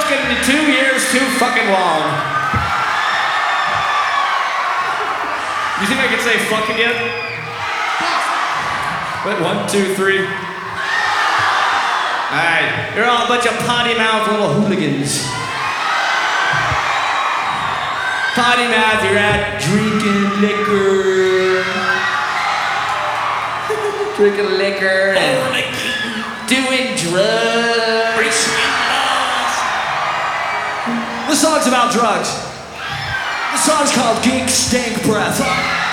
fucking 2 years too fucking long. You think I can say fucking yet? Wait, 1, 2, 3. Alright, you're all a bunch of potty mouth little hooligans. Potty mouth, you're out drinking liquor. Drinking liquor and doing drugs. The song's about drugs. The song's called Geek Stank Breath.